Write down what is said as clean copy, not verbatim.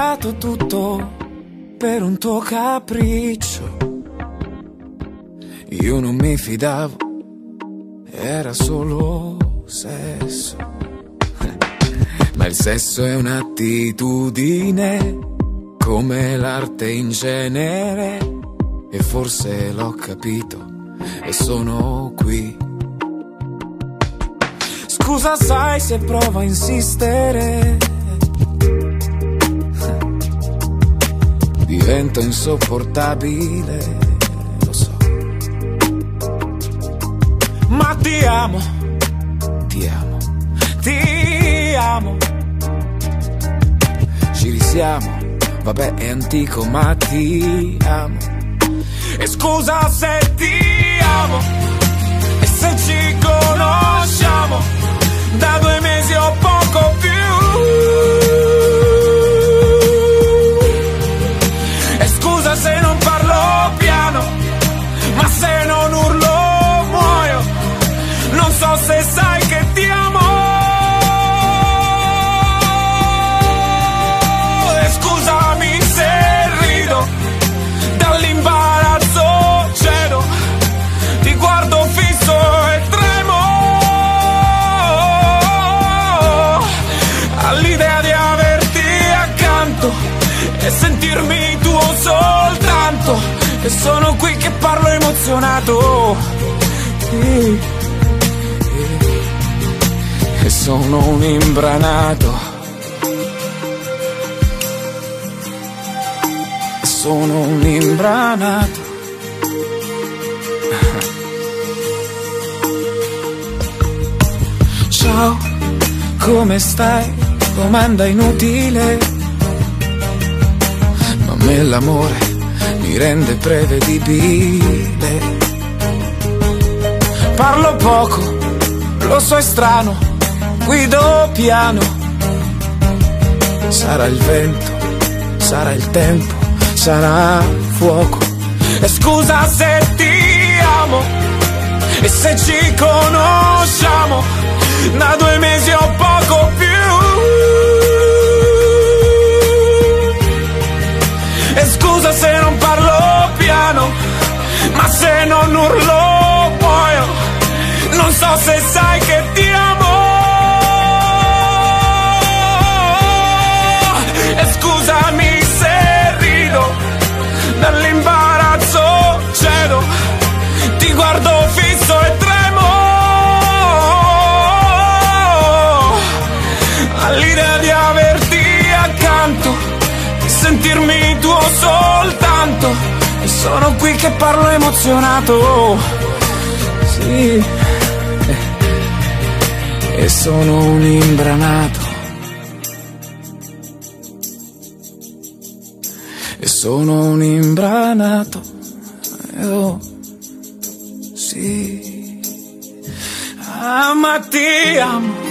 cambiato tutto per un tuo capriccio. Io non mi fidavo, era solo sesso. Ma il sesso è un'attitudine, come l'arte in genere. E forse l'ho capito e sono qui. Scusa, sai se provo a insistere, divento insopportabile, lo so. Ma ti amo, ti amo, ti amo. Ci risiamo, vabbè è antico ma ti amo. E scusa se ti amo, e se ci conosciamo da 2 mesi o poco più. E scusa se non parlo piano, ma se non urlo muoio. Non so se sai che ti amo. E scusami se rido, dall'imbarazzo cedo, ti guardo fisso e tremo all'idea di averti accanto e sentirmi tuo soltanto. E sono qui che parlo emozionato, e sono un imbranato, e sono un imbranato. Ciao, come stai? Domanda inutile, ma a me l'amore mi rende prevedibile. Parlo poco, lo so è strano, guido piano. Sarà il vento, sarà il tempo, sarà fuoco. E scusa se ti amo, e se ci conosciamo da 2 mesi o poco più. E scusa se non parlo piano, ma se non urlo muoio. Non so se sai che ti amo. E scusami se rido, dall'imbarazzo cedo, ti guardo fisso e tremo all'idea di averti accanto, sentirmi tuo soltanto. E sono qui che parlo emozionato, sì, e sono un imbranato, e sono un imbranato, oh, sì. Ah, ma ti amo,